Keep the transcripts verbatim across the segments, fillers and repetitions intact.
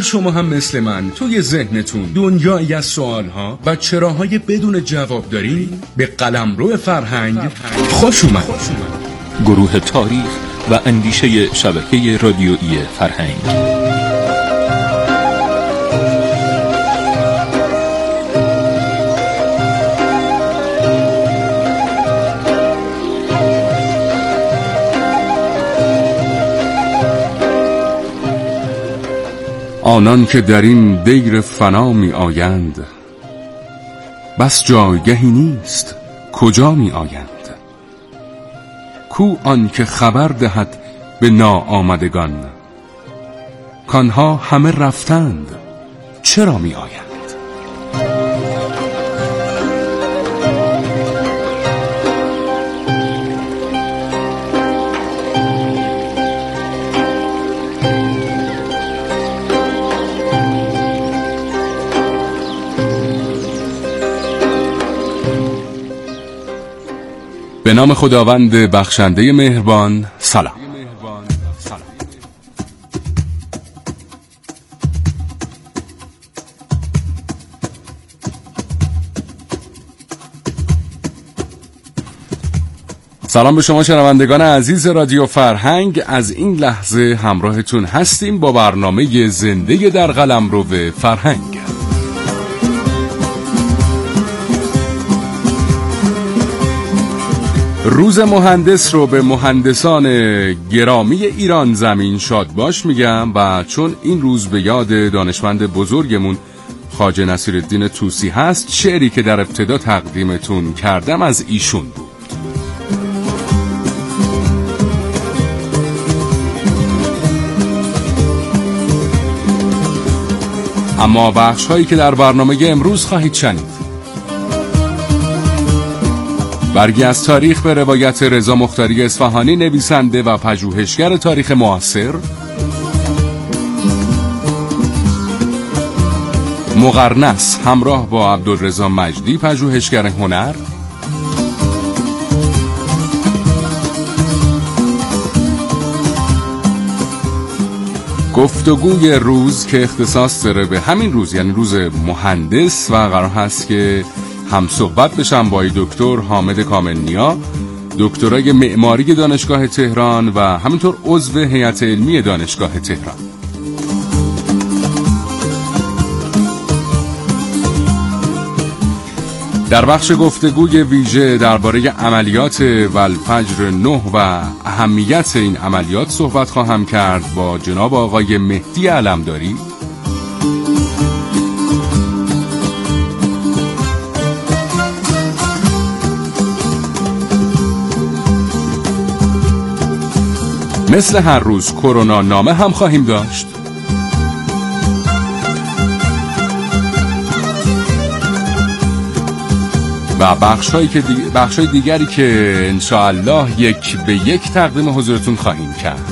شما هم مثل من توی ذهنتون دنیایی از سوالها و چراهای بدون جواب دارید؟ به قلمرو فرهنگ خوش اومد. گروه تاریخ و اندیشه شبکه رادیویی فرهنگ. آنان که در این دیر فنا می آیند، بس جایگهی نیست کجا می آیند. کو آن که خبر دهد به ناآمدگان، کانها همه رفتند چرا می آیند. به نام خداوند بخشنده مهربان. سلام. سلام به شما شنوندگان عزیز رادیو فرهنگ. از این لحظه همراهتون هستیم با برنامه زنده در قلمرو فرهنگ. روز مهندس رو به مهندسان گرامی ایران زمین شاد باش میگم و چون این روز به یاد دانشمند بزرگمون خواجه نصیرالدین طوسی هست، شعری که در ابتدا تقدیمتون کردم از ایشون بود. اما بخش هایی که در برنامه امروز خواهید شنید: برگی از تاریخ به روایت رضا مختاری اصفهانی، نویسنده و پژوهشگر تاریخ معاصر. مقرنس همراه با عبدالرضا مجدی، پژوهشگر هنر. گفتگوی روز که اختصاص داره به همین روز، یعنی روز مهندس، و قرار هست که هم صحبت بشم با دکتر حامد کامل‌نیا، دکترای معماری دانشگاه تهران و همینطور عضو هیئت علمی دانشگاه تهران. در بخش گفتگوی ویژه درباره عملیات والفجر نه و اهمیت این عملیات صحبت خواهم کرد با جناب آقای مهدی علمداری. مثل هر روز کرونا نامه هم خواهیم داشت. و بخش‌هایی که دیگ... بخش‌های دیگری که انشاءالله یک به یک تقدیم حضورتون خواهیم کرد.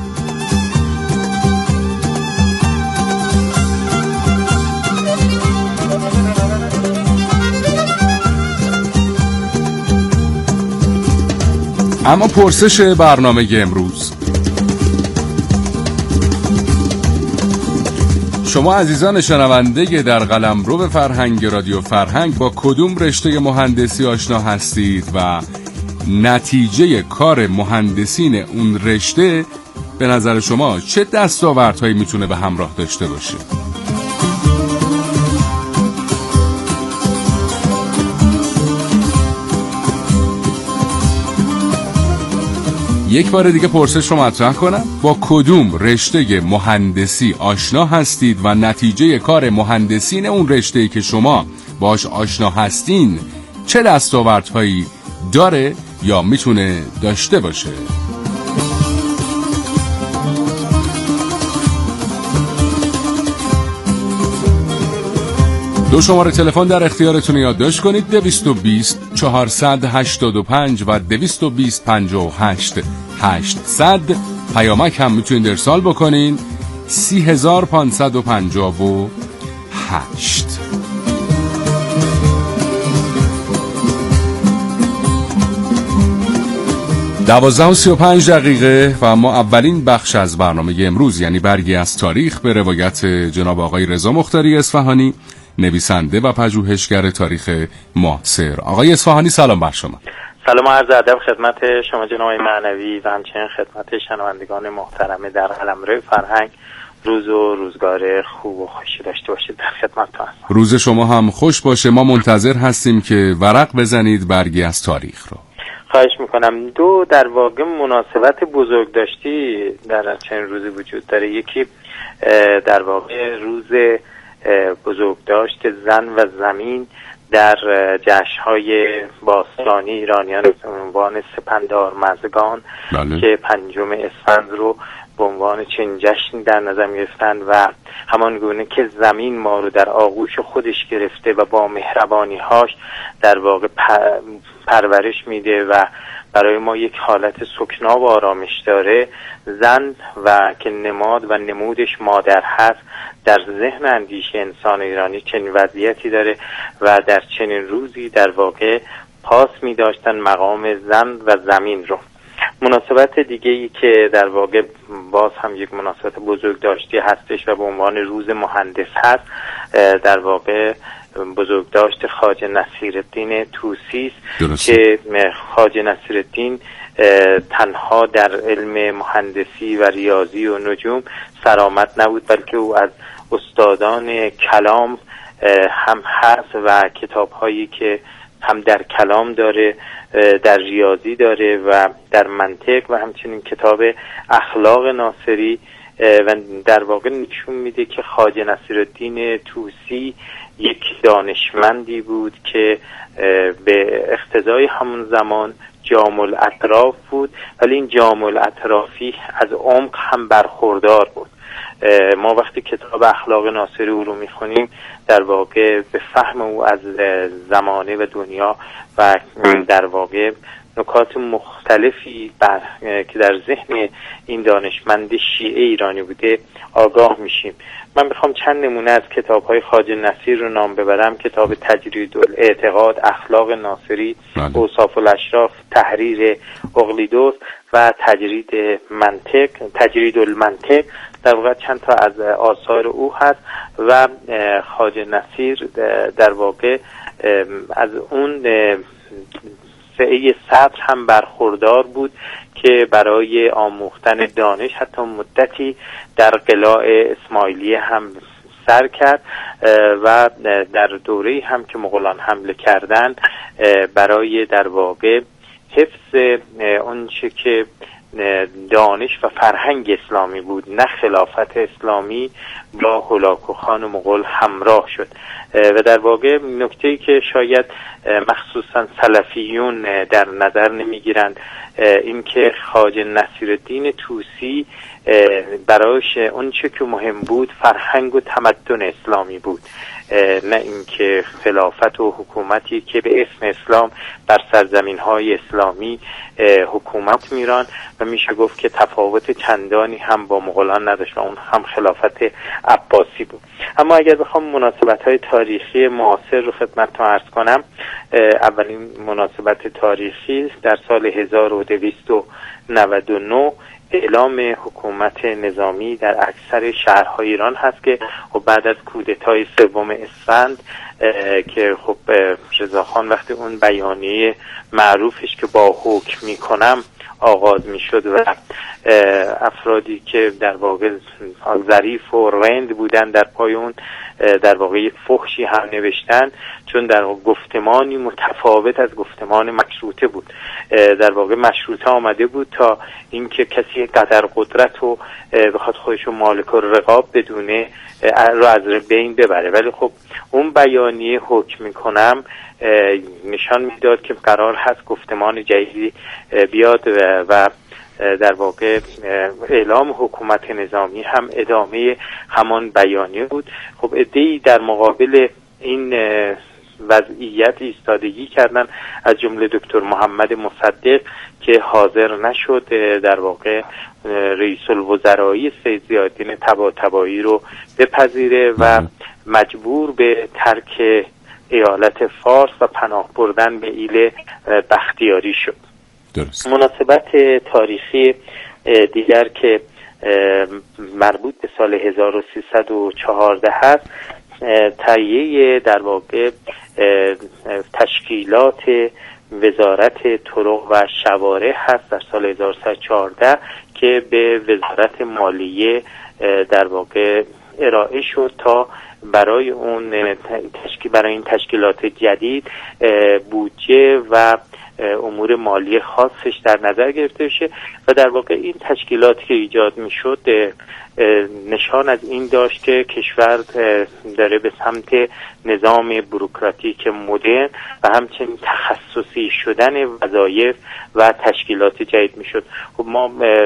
اما پرسش برنامه امروز: شما عزیزان شنونده در قلمرو فرهنگ رادیو فرهنگ با کدوم رشته مهندسی آشنا هستید و نتیجه کار مهندسین اون رشته به نظر شما چه دستاوردهایی میتونه به همراه داشته باشه؟ یک بار دیگه پرسش رو مطرح کنم: با کدوم رشته مهندسی آشنا هستید و نتیجه کار مهندسین اون رشته‌ای که شما باش آشنا هستین چه دستاوردهایی داره یا میتونه داشته باشه؟ دو شماره تلفن در اختیارتون یادداشت کنید: دویست و بیست چهارصد هشتاد و پنج و دویست و بیست پنجاه و هشت هشتصد. پیامک هم میتونید ارسال بکنین: سی هزار پانصد و پنجاه و هشت. دوازده و سی و پنج دقیقه و ما اولین بخش از برنامه امروز یعنی برگی از تاریخ به روایت جناب آقای رضا مختاری اصفهانی، نویسنده و پژوهشگر تاریخ معاصر. آقای اصفهانی سلام بر شما. سلام و عرض ادب خدمت شما جناب معنوی و همچنین خدمت شنوندگان محترم در قلمرو فرهنگ. روز و روزگار خوب و خوشی داشته باشید. در خدمتتون هستم. روز شما هم خوش باشه. ما منتظر هستیم که ورق بزنید برگی از تاریخ رو. خواهش میکنم. دو در واقع مناسبت بزرگ داشتی در چنین روزی وجود داره. یکی در واقع روز بزرگداشت زن و زمین در جشن‌های باستانی ایرانیان به عنوان سپندارمزگان بله. که پنجم اسفند رو به عنوان چنین جشنی در نظر گرفتن و همان گونه که زمین ما رو در آغوش خودش گرفته و با مهربانی‌هاش در واقع پرورش میده و برای ما یک حالت سکنا و آرامش داره، زن و که نماد و نمودش مادر هست در ذهن اندیشه انسان ایرانی چنین وضعیتی داره و در چنین روزی در واقع پاس می داشتن مقام زن و زمین رو. مناسبت دیگه ای که در واقع باز هم یک مناسبت بزرگ داشتی هستش و به عنوان روز مهندس هست، در واقع بزرگداشت خواجه نصیرالدین طوسی است که خواجه نصیرالدین تنها در علم مهندسی و ریاضی و نجوم سرآمد نبود، بلکه او از استادان کلام هم هست و کتاب‌هایی که هم در کلام داره، در ریاضی داره و در منطق و همچنین کتاب اخلاق ناصری و در واقع نشون میده که خواجه نصیرالدین طوسی یک دانشمندی بود که به اقتضای همون زمان جامع الاطراف بود، ولی این جامع الاطرافی از عمق هم برخوردار بود. ما وقتی کتاب اخلاق ناصری او رو میخونیم در واقع به فهم او از زمانه و دنیا و در واقع نکات مختلفی بر که در ذهن این دانشمند شیعه ایرانی بوده آگاه میشیم. من میخوام چند نمونه از کتاب‌های خواجه نصیر رو نام ببرم. کتاب تجرید الاعتقاد، اخلاق ناصری، اوصاف الاشراف، تحریر اقلیدس و تجرید منطق، تجرید المنطق در واقع چند تا از آثار او هست و خواجه نصیر در واقع از اون فئه صدر هم برخوردار بود که برای آموختن دانش حتی مدتی در قلاع اسماعیلیه هم سر کرد و در دوره‌ای هم که مغولان حمله کردند برای در واقع حفظ اونچه که دانش و فرهنگ اسلامی بود، نه خلافت اسلامی، با هولاکو خان و مغول همراه شد و در واقع نکته‌ای که شاید مخصوصا سلفیون در نظر نمیگیرند این که خواجه نصیرالدین طوسی برایش اون چه که مهم بود فرهنگ و تمدن اسلامی بود، نه اینکه خلافت و حکومتی که به اسم اسلام بر سرزمین‌های اسلامی حکومت میران و میشه گفت که تفاوت چندانی هم با مغولان نداشت و اون هم خلافت عباسی بود. اما اگر بخوام مناسبت‌های تاریخی معاصر رو خدمتتون عرض کنم، اولین مناسبت تاریخی در سال هزار و دویست و نود و نه اعلام حکومت نظامی در اکثر شهرهای ایران هست که خب بعد از کودتای سوم اسفند که خب رضاخان وقتی اون بیانیه معروفش که با حکم میکنم آغاز میشد و افرادی که در واقع ظریف و رند بودن در پای اون در واقع یک فحشی هم نوشتن، چون در گفتمانی متفاوت از گفتمان مشروطه بود. در واقع مشروطه آمده بود تا اینکه کسی قدر قدرت رو بخواد خودش رو مالک الرقاب بدونه رو از بین ببره، ولی خب اون بیانیه حکم میکنم نشان میداد که قرار هست گفتمان جدیدی بیاد و در واقع اعلام حکومت نظامی هم ادامه همان بیانیه بود. خب عده‌ای در مقابل این وضعیت ایستادگی کردن، از جمله دکتر محمد مصدق که حاضر نشد در واقع رئیس الوزرایی سید ضیاءالدین طباطبایی رو بپذیره و مجبور به ترک ایالت فارس و پناه بردن به ایل بختیاری شد. درست. مناسبت تاریخی دیگر که مربوط به سال هزار و سیصد و چهارده هست، تهیه در واقع تشکیلات وزارت طرق و شوارع هست در سال هزار و سیصد و چهارده که به وزارت مالیه در واقع ارائه شد تا برای اون تشکیل برای این تشکیلات جدید بودجه و امور مالی خاصش در نظر گرفته بشه و در واقع این تشکیلاتی که ایجاد میشد نشان از این داشت که کشور داره به سمت نظام بوروکراتیک مدرن و همچنین تخصصی شدن وظایف و تشکیلات جدید میشد. خب ما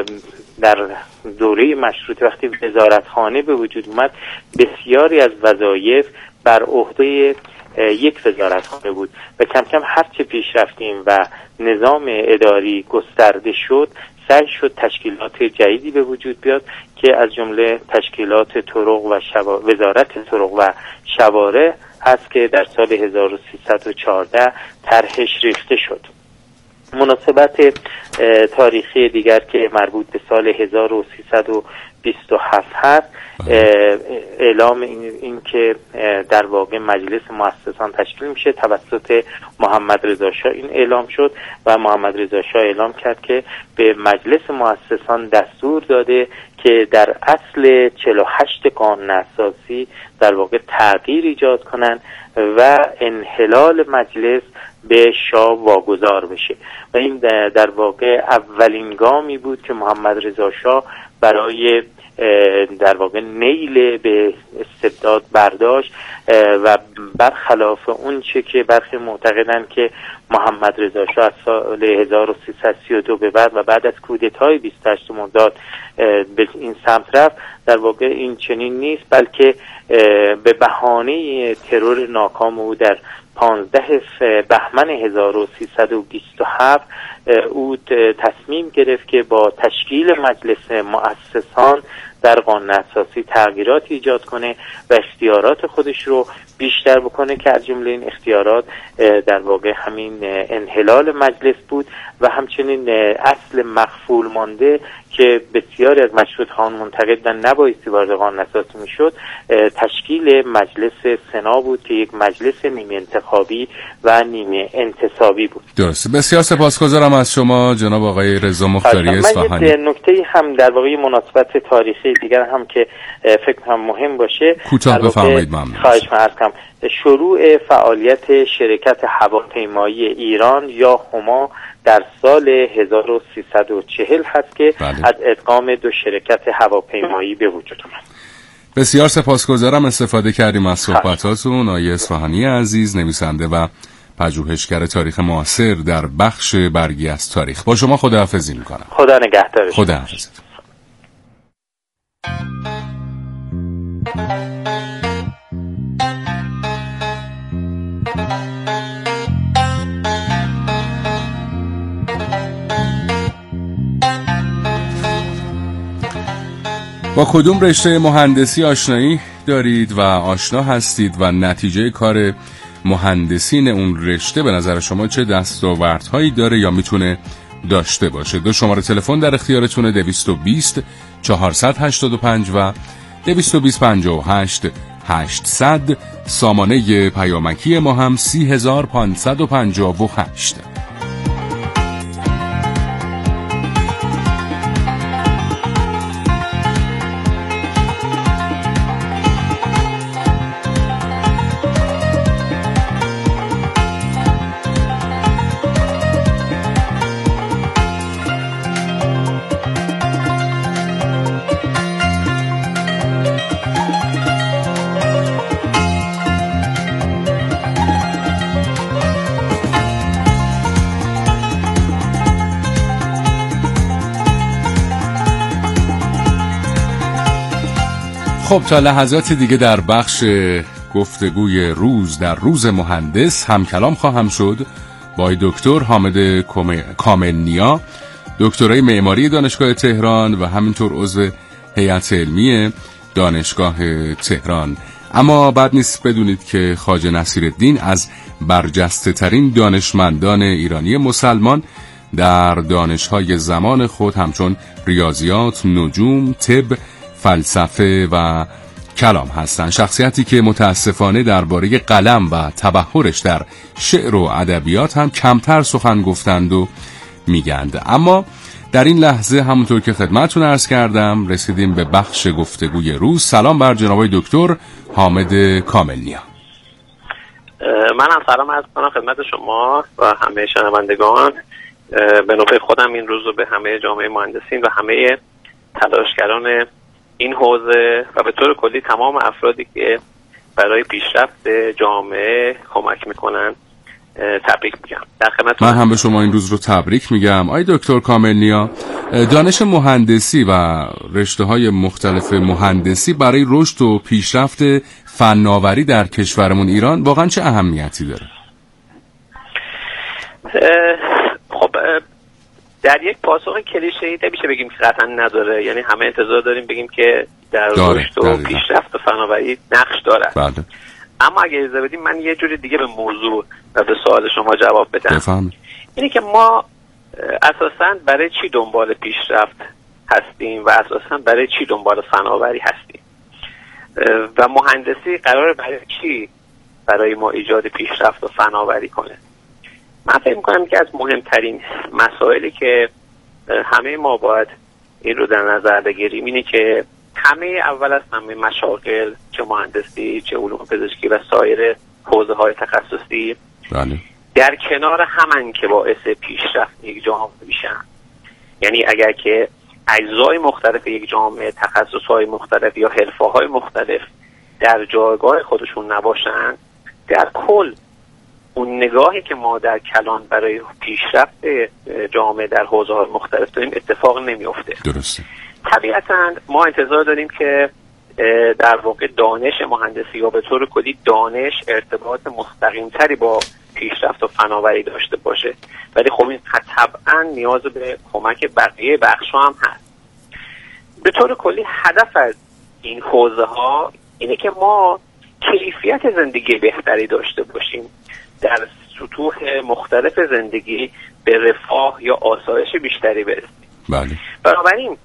در دوره مشروطه وقتی وزارتخانه به وجود اومد، بسیاری از وظایف بر عهده یک وزارتخانه بود و کم کم هرچه پیش رفتیم و نظام اداری گسترده شد، سعی شد تشکیلات جدیدی به وجود بیاد که از جمله تشکیلات طرق و شوا... وزارت طرق و شوارع هست که در سال هزار و سیصد و چهارده طرحش ریخته شد. مناسبت تاریخی دیگر که مربوط به سال هزار و سیصد و بیست و هفت هست، اعلام این, این که در واقع مجلس مؤسسان تشکیل میشه توسط محمد رضا شاه این اعلام شد و محمد رضا شاه اعلام کرد که به مجلس مؤسسان دستور داده که در اصل چهل و هشت قانون اساسی در واقع تغییر ایجاد کنند و انحلال مجلس به شاه واگذار بشه و این در واقع اولین گامی بود که محمد رضا شاه برای در واقع نیل به استبداد برداشت و برخلاف اون چه که برخی معتقدند که محمد رضا شاه از سال هزار و سیصد و سی و دو به بعد و بعد از کودتای بیست و هشت مرداد به این سمت رفت، در واقع این چنین نیست، بلکه به بهانه ترور ناکام او در پانزده بهمن هزار و سیصد و بیست و هفت او تصمیم گرفت که با تشکیل مجلس مؤسسان در قانون اساسی تغییرات ایجاد کنه و اختیارات خودش رو بیشتر بکنه که از جمله این اختیارات در واقع همین انحلال مجلس بود و همچنین اصل مخفول مانده که بسیاری از مشروطه‌خوان منتقدن نبایستی وارد قانون اساسی میشد، تشکیل مجلس سنا بود که یک مجلس نیمه انتخابی و نیمه انتصابی بود. درسته. بسیار سپاسگزارم از شما جناب آقای رضا مختاری اصفهانی. من نکته هم در واقع مناسبت تاریخی دیگر هم که فکر کنم مهم باشه کوتاه بفرمایید. ممنون. خواهش می‌کنم. شروع فعالیت شرکت هواپیمایی ایران یا هما در سال هزار و سیصد و چهل هست که بله. از ادغام دو شرکت هواپیمایی به وجود اومد. بسیار سپاسگزارم استفاده کردیم از صحبتاتون. آقای اصفهانی عزیز، نویسنده و پژوهشگر تاریخ معاصر در بخش برگی از تاریخ، با شما خداحافظی میکنم. خدا نگهدار. خداحافظ. با کدوم رشته مهندسی آشنایی دارید و آشنا هستید و نتیجه کار مهندسین اون رشته به نظر شما چه دستاوردهایی داره یا میتونه داشته باشه؟ دو شماره تلفن در اختیارتونه: دویست و بیست چهارصد و هشتاد و پنج و دویست و بیست پنجاه و هشت هشتصد. سامانه پیامکی ما هم سی هزار پانصد و پنجاه و هشت. خب تا لحظات دیگه در بخش گفتگوی روز در روز مهندس هم کلام خواهم شد با دکتر حامد کامل نیا، دکترای معماری دانشگاه تهران و همینطور عضو هیئت علمی دانشگاه تهران. اما بد نیست بدونید که خواجه نصیرالدین از برجسته ترین دانشمندان ایرانی مسلمان در دانش‌های زمان خود همچون ریاضیات، نجوم، طب، فلسفه و کلام هستند. شخصیتی که متاسفانه درباره قلم و تبحرش در شعر و ادبیات هم کمتر سخن گفتند و میگند. اما در این لحظه همونطور که خدمتتون عرض کردم رسیدیم به بخش گفتگوی روز. سلام بر جناب دکتر حامد کاملنیا. منم سلام عرض کنم خدمت شما و همه شنوندگان. به نوبه خودم این روز رو به همه جامعه مهندسین و همه تلاشگران این حوزه و به طور کلی تمام افرادی که برای پیشرفت جامعه کمک میکنن تبریک میگم. در خدمت من هم به شما این روز رو تبریک میگم. آقای دکتر کاملنیا، دانش مهندسی و رشته‌های مختلف مهندسی برای رشد و پیشرفت فناوری در کشورمون ایران واقعا چه اهمیتی داره؟ خب در یک پاسخ کلیشه‌ای نمیشه بگیم که قطعا نداره، یعنی همه انتظار داریم بگیم که در رشد و پیشرفت و فناوری نقش داره. بله. اما اگه اجازه بدیم من یه جوری دیگه به موضوع و به سوال شما جواب بدم. بفهم. اینه که ما اساساً برای چی دنبال پیشرفت هستیم و اساساً برای چی دنبال فناوری هستیم و مهندسی قراره برای چی برای ما ایجاد پیشرفت و فناوری کنه. من فکر می‌کنم که از مهمترین مسائلی که همه ما باید این رو در نظر بگیریم اینه که همه اول از همه مشاغل، چه مهندسی، چه علوم پزشکی و سایر حوزه‌های تخصصی، بله، در کنار همن که باعث پیشرفت یک جامعه میشن. یعنی اگر که اجزای مختلف یک جامعه، تخصص‌های مختلف یا حرفه‌های مختلف در جایگاه خودشون نباشن، در کل اون نگاهی که ما در کلان برای پیشرفت جامعه در حوزه‌های مختلف داریم اتفاق نمی‌افته. درسته. طبیعتاً ما انتظار داریم که در واقع دانش مهندسی یا به طور کلی دانش ارتباط مستقیم‌تری با پیشرفت و فناوری داشته باشه، ولی خب این طبعاً نیاز به کمک بقیه بخش‌ها هم هست. به طور کلی هدف از این حوزه‌ها اینه که ما کیفیت زندگی بهتری داشته باشیم، در سطوح مختلف زندگی به رفاه یا آسایش بیشتری برسیم. بله. بنابراین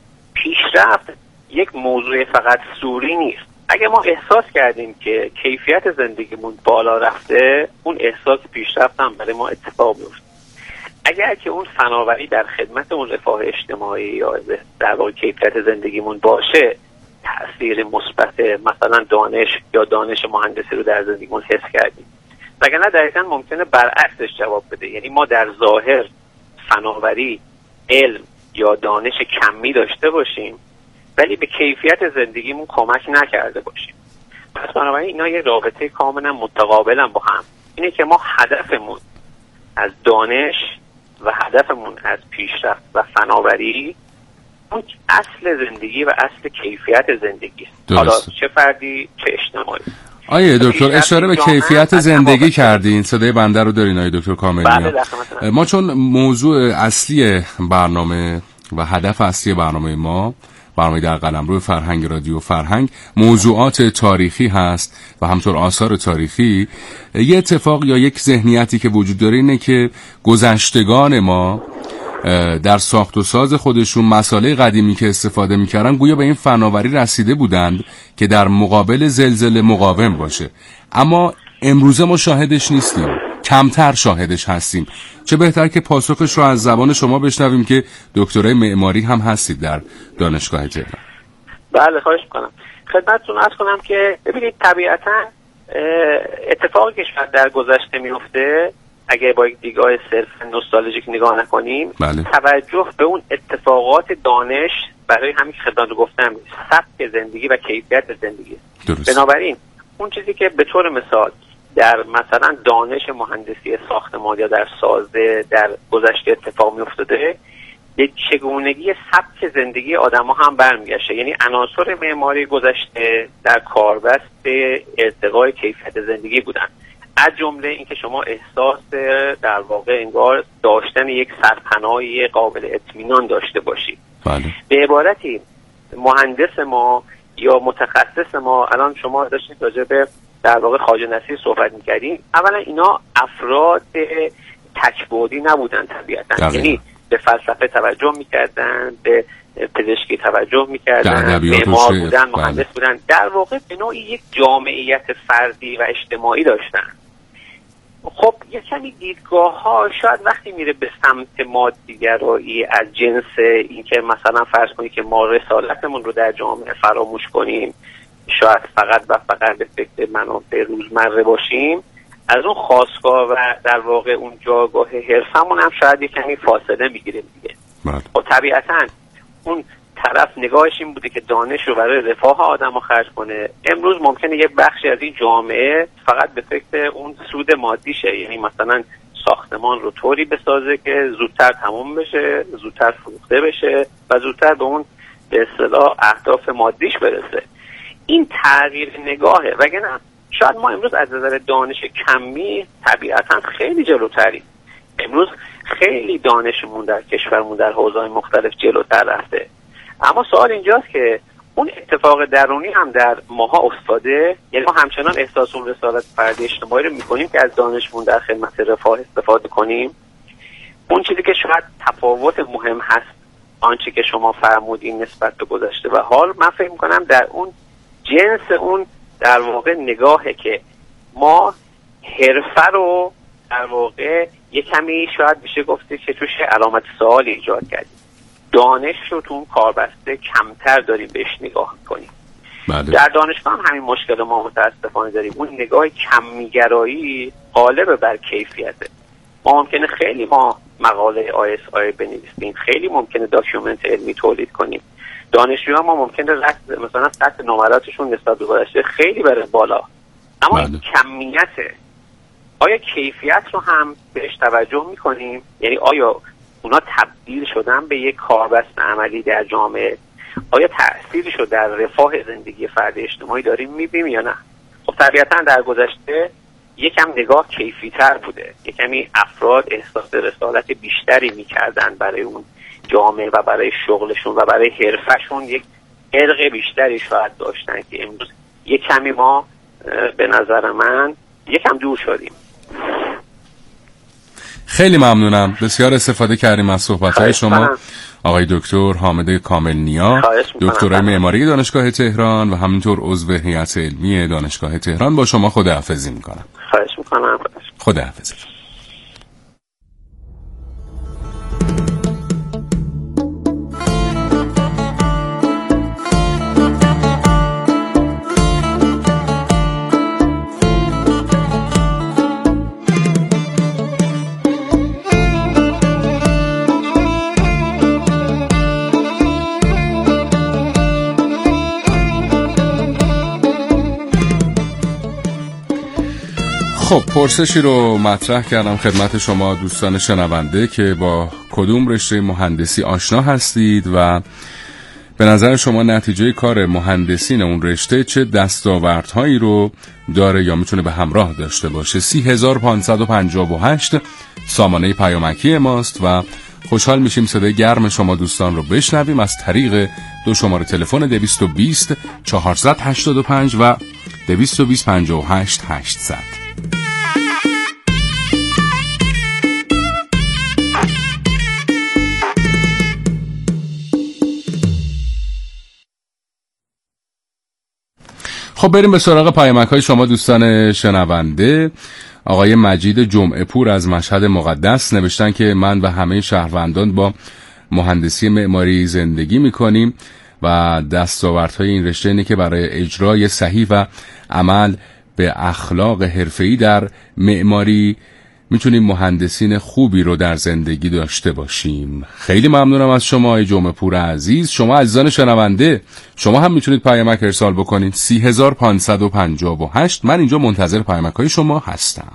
پیشرفت یک موضوع فقط سوری نیست. اگه ما احساس کردیم که کیفیت زندگیمون بالا رفته، اون احساس پیشرفت هم برای ما اتفاق میفته. اگر که اون فناوری در خدمت اون رفاه اجتماعی یا در واقع کیفیت زندگیمون باشه، تأثیر مثبت مثلا دانش یا دانش مهندسی رو در زندگیمون حس کردیم. وگرنه دقیقاً ممکنه برعکسش جواب بده. یعنی ما در ظاهر فناوری، علم یا دانش کمی داشته باشیم ولی به کیفیت زندگیمون کمک نکرده باشیم. پس بنابراین اینا یه رابطه کاملا متقابلن با هم. اینه که ما هدفمون از دانش و هدفمون از پیشرفت و فناوری اون اصل زندگی و اصل کیفیت زندگی است. حالا چه فردی چه اجتماعی. آیه دکتر اشاره به کیفیت زندگی کردین. صدای بنده رو دارین آیه دکتر کاملنیا؟ بله. ما چون موضوع اصلی برنامه و هدف اصلی برنامه ما، برنامه در قلمرو فرهنگ رادیو فرهنگ، موضوعات تاریخی هست و همطور آثار تاریخی، یه اتفاق یا یک ذهنیتی که وجود داره اینه که گذشتگان ما در ساخت و ساز خودشون مسائل قدیمی که استفاده میکردن گویا به این فناوری رسیده بودند که در مقابل زلزله مقاوم باشه، اما امروزه ما شاهدش نیستیم، کمتر شاهدش هستیم. چه بهتر که پاسخش رو از زبان شما بشنویم که دکترای معماری هم هستید در دانشگاه تهران. بله خواهش میکنم. خدمتتون عرض کنم که ببینید طبیعتا اتفاقی که شاید در گذشته میفته اگه با یک دیدگاه صرف نوستالژیک نگاه نکنیم، بله. توجه به اون اتفاقات دانش برای همین که خدمتتون گفتم سبک زندگی و کیفیت زندگی. درست. بنابراین اون چیزی که به طور مثال در مثلا دانش مهندسی ساختمان یا در سازه در گذشته اتفاق میافتاده، یک چگونگی سبک زندگی آدم‌ها هم برمیگشته. یعنی عناصر معماری گذشته در کاربست ارتقای کیفیت زندگی بودن، از جمله اینکه شما احساس در واقع انگار داشتن یک سرپناهی قابل اطمینان داشته باشید. بله. به عبارتی مهندس ما یا متخصص ما، الان شما داشتید راجع به در واقع خواجه نصیر صحبت می‌کردیم، اولا اینا افراد تک‌بعدی نبودن طبیعتاً، یعنی به فلسفه توجه میکردن، به پزشکی توجه میکردن، معمار بودن، مهندس بودن، در واقع به نوعی یک جامعیت فردی و اجتماعی داشتن. خب یه کمی دیدگاه ها شاید وقتی میره به سمت مادیگرایی از جنس این که مثلا فرض کنید که ما رسالتمون رو در جامعه فراموش کنیم، شاید فقط و فقط به فکر منافع روزمره باشیم، از اون خاستگاه و در واقع اون جایگاه حرفمون هم شاید یه کمی فاصله میگیریم دیگه. خب طبیعتاً اون طرف نگاهش این بوده که دانش رو برای رفاه آدم رو خرج کنه. امروز ممکنه یه بخشی از این جامعه فقط به فکر اون سود مادیشه، یعنی مثلا ساختمان رو طوری بسازه که زودتر تموم بشه، زودتر فروخته بشه و زودتر به اون به اصطلاح اهداف مادیش برسه. این تغییر نگاهه، وگرنه شاید ما امروز از نظر دانش کمی طبیعتاً خیلی جلوتریم. امروز خیلی دانشمون در کشورمون در حوزه‌های مختلف جلوتر رفته، اما سوال اینجاست که اون اتفاق درونی هم در ماها افتاده. یعنی ما همچنان احساس اون رسالت فردی اجتماعی رو میکنیم که از دانشمون در خدمت رفاه استفاده کنیم. اون چیزی که شاید تفاوت مهم هست آنچه که شما فرمودین نسبت به گذشته و حال، من فکر میکنم در اون جنس اون در واقع نگاهه که ما حرفه رو در واقع یه کمی شاید بشه گفته که توش علامت سوال ایجاد کردیم، دانش رو تو اون کاربسته کمتر داریم بهش نگاه کنیم. بله. در دانشگاه هم همین مشکل ما متاسفانه داریم، اون نگاه کمیگرایی غالب بر کیفیته. ما ممکنه خیلی ما مقاله آی اس آی بنویسیم، خیلی ممکنه داکیومنت علمی تولید کنیم، دانشجوها ما ممکنه رد مثلا سطح نمراتشون نسبت به گذشته خیلی بره بالا، اما بله. این کمیته. آیا کیفیت رو هم بهش توجه میکنیم؟ یعنی آیا اونا تبدیل شدن به یک کاربست عملی در جامعه؟ آیا تأثیرش رو در رفاه زندگی فردی اجتماعی داریم میبینیم یا نه؟ خب طبیعتا در گذشته یکم نگاه کیفی تر بوده، یکمی افراد احساس رسالت بیشتری میکردن برای اون جامعه و برای شغلشون و برای حرفشون، یک عرق بیشتری شاید داشتن که امروز یک کمی ما به نظر من یکم دور شدیم. خیلی ممنونم، بسیار استفاده کردیم از صحبت‌های شما آقای دکتر حامد کامل نیا، دکترای معماری دانشگاه تهران و همینطور عضو هیئت علمی دانشگاه تهران. با شما خداحافظی میکنم. خواهش میکنم. خداحافظی. خب پرسشی رو مطرح کردم خدمت شما دوستان شنونده که با کدوم رشته مهندسی آشنا هستید و به نظر شما نتیجه کار مهندسین اون رشته چه دستاوردهایی رو داره یا میتونه به همراه داشته باشه. سی هزار پانصد و پنجاه و هشت سامانه پیامکی ماست و خوشحال میشیم صدای گرم شما دوستان رو بشنویم از طریق دو شماره تلفن دویست و بیست چهارصد و هشتاد و پنج و دویست و بیست پنجاه و هشت هشتصد. خب بریم به سراغ پیامک های شما دوستان شنونده. آقای مجید جمعه پور از مشهد مقدس نوشتن که من و همه شهروندان با مهندسی معماری زندگی میکنیم و دستاوردهای این رشته اینه که برای اجرای صحیح و عمل به اخلاق حرفه‌ای در معماری میتونیم مهندسین خوبی رو در زندگی داشته باشیم. خیلی ممنونم از شما ای جمعه پور عزیز. شما عزیزان شنونده شما هم میتونید پیامک ارسال بکنید سی هزار پانصد و پنجاه و هشت. من اینجا منتظر پیامک های شما هستم.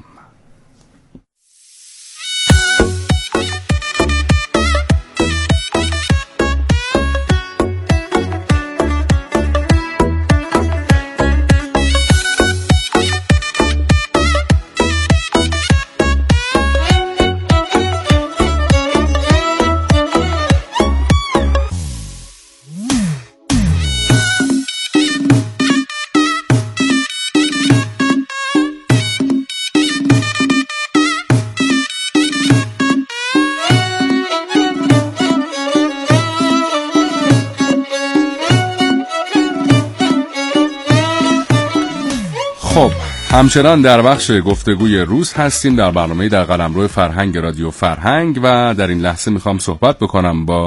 خب همچنان در بخش گفتگوی روز هستیم در برنامه در قلمرو فرهنگ رادیو فرهنگ و در این لحظه میخوام صحبت بکنم با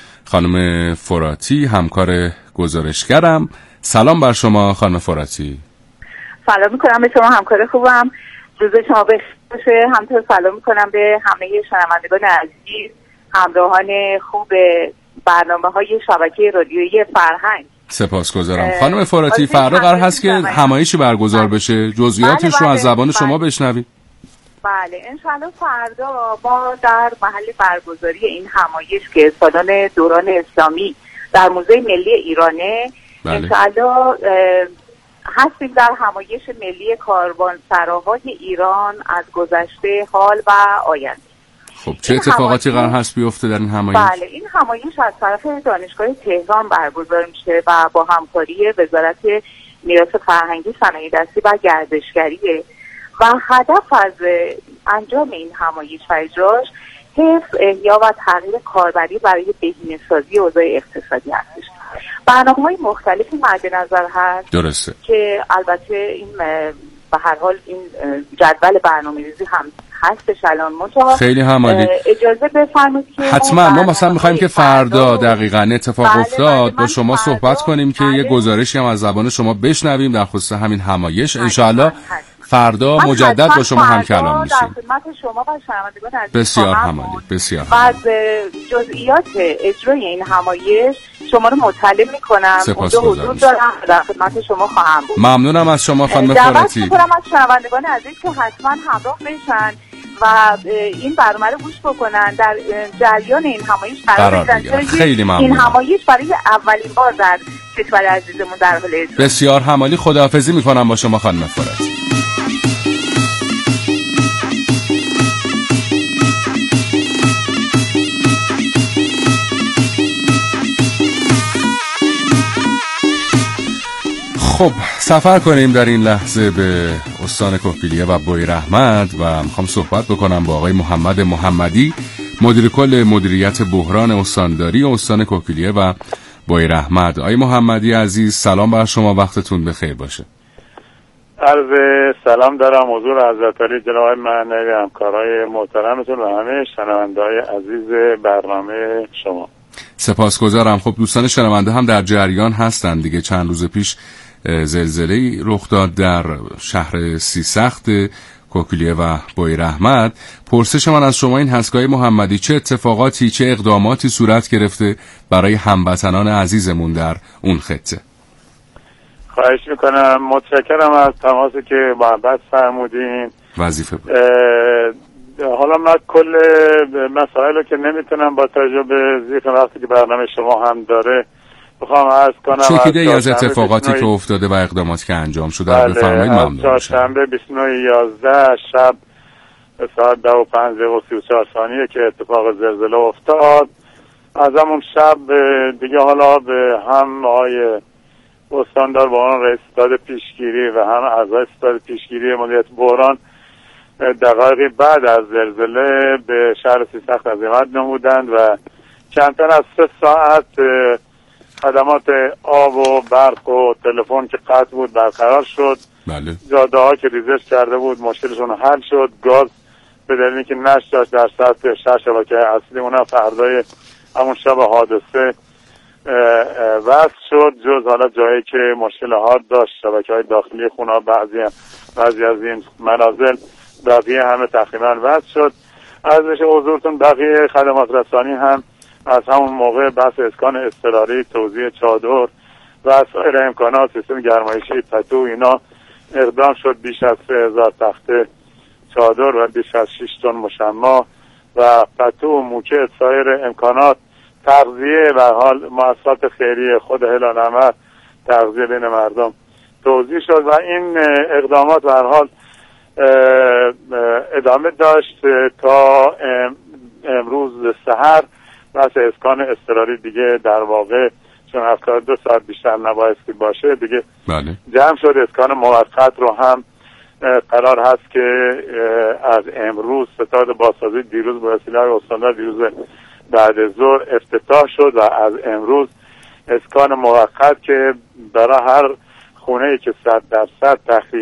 خانم فراتی، همکار گزارشگرم. سلام بر شما خانم فراتی. سلام میکنم به شما همکار خوبم، روز شما بخیر باشه. همینطور سلام میکنم به همه شنوندگان عزیز، همراهان خوب برنامه‌های شبکه رادیویی فرهنگ. سپاسگزارم. خانم فراتی، فردا قرار هست که همایشی برگزار بشه، جزئیاتش رو از زبان شما بشنویم. بله انشاءالله فردا ما در محل برگزاری این همایش که سالن دوران اسلامی در موزه ملی ایرانه، بله. انشاءالله هستیم در همایش ملی کاروانسراهای ایران از گذشته، حال و آینده. خب چه اتفاقاتی قرار هست بیفته در این همایش؟ بله این همایش از طرف دانشگاه تهران برگزار میشه و با همکاری وزارت میراث فرهنگی، صنایع دستی و گردشگریه و هدف از انجام این همایش و اجراش حفظ، احیا و تغییر کاربری برای بهینه‌سازی اوضاع اقتصادی هستش. برنامه‌های مختلفی مد نظر هست. درسته. که البته این به هر حال این جدول برنامه‌ریزی هم هستش الان منتها خیلی همالی. اجازه بفرمایید که حتما ما مثلا می‌خوایم که فردا دقیقاً اتفاق بله افتاد بله با شما فردا صحبت کنیم که بله یه گزارشی هم از زبان شما بشنویم در خصوص همین همایش. انشالله فردا مجدد با شما هم کلام میشیم. در خدمت شما و شنوندگان عزیز بسیار همالی. بسیار از جزئیات اجرای این همایش شما رو مطلع میکنم. اونجا حضور دارم، در خدمت شما خواهم بود. ممنونم از شما خانم فراتی. دعوت میکنم از شنوندگان عزیز که حتما همراه بشن و این برنامه رو گوش بکنن، در جریان این همایش قرار بگیرن. خیلی ممنونم. این همایش برای اولین بار در کشور عزیزمون در حال اجرا. بسیار همالی. خداحافظی میکنم با شما خانم فراتی. خب سفر کنیم در این لحظه به استان کوهگیریه و بویراحمد و میخوام صحبت بکنم با آقای محمد محمدی، مدیر کل مدیریت بحران استانداری استان کوهگیریه و بویراحمد. آقای محمدی عزیز سلام بر شما، وقتتون بخیر باشه. عرض سلام دارم حضور حضرت علی جناب معنوی، همکارای محترمتون و همه شنونده‌های عزیز برنامه شما. سپاسگزارم. خب دوستان شنونده هم در جریان هستند دیگه. چند روز پیش زلزله‌ای رخ داد در شهر سیسخت کوهگیریه و بویراحمد. پرسش من از شما این هست آقای محمدی، چه اتفاقاتی، چه اقداماتی صورت گرفته برای هموطنان عزیزمون در اون خطه؟ خواهش میکنم، متشکرم از تماسی که محبت فرمودین. وظیفه بود. حالا من کل مسائل که نمیتونم با تجربه زیخ وقتی که برنامه شما هم داره بخوام عرض کنم. چکیده ای از اتفاقاتی که افتاده و اقداماتی که انجام شده بله بفرمایید ممنون میشم. چهارشنبه بیست و نه یازده شب ساعت ده و پنج دقیقه و سی و چهار ثانیه که اتفاق زلزله افتاد. از همون شب دیگه حالا به هم آقای استاندار با اون رئیس ستاد پیشگیری و هم اعضای ستاد پیشگیری مدیریت بحران دقایقی بعد از زلزله به شهر سیسخت عزیمت نمودند و کمتر از سه ساعت خدمات آب و برق و تلفن که قطع بود برقرار شد. بله. جاده ها که ریزش کرده بود مشکلشون حل شد. گاز به دلیلی که نشت داشت در سطح شهر شبکه اصلی اونها فردای همون شب حادثه وصل شد، جز حالا جایی که مشکل حاد داشت شبکه های داخلی خونه بعضی بعضی از این منازل بقیه همه تقریبا وصل شد. از بشه حضورتون بقیه خدمات رسانی هم از همون موقع بحث اسکان اضطراری، توزیع چادر و سایر امکانات، سیستم گرمایشی، پتو اینا اقدام شد. بیش از سه هزار تخته چادر و بیش از شش تن مشما و پتو، موکت، سایر امکانات، تغذیه و حال مؤسسات خیریه خود هلال احمر، تغذیه بین مردم توزیع شد و این اقدامات به هر حال ادامه داشت تا امروز سحر. بحث اسکان اضطراری دیگه در واقع چون هفتاد و دو ساعت بیشتر نبایستی باشه دیگه بله. جمع شد. اسکان موقت رو هم قرار هست که از امروز ستاد بازسازی دیروز به وسیله استاندار دیروز بعد ظهر افتتاح شد و از امروز اسکان موقت که برای هر خونه ای که صد درصد تخریب